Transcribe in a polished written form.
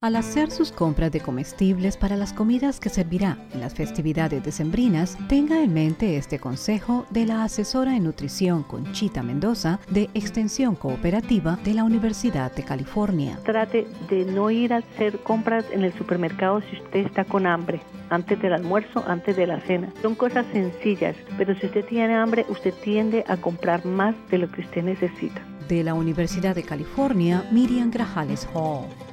Al hacer sus compras de comestibles para las comidas que servirá en las festividades decembrinas, tenga en mente este consejo de la asesora en nutrición Conchita Mendoza de Extensión Cooperativa de la Universidad de California. Trate de no ir a hacer compras en el supermercado si usted está con hambre, antes del almuerzo, antes de la cena. Son cosas sencillas, pero si usted tiene hambre, usted tiende a comprar más de lo que usted necesita. De la Universidad de California, Miriam Grajales Hall.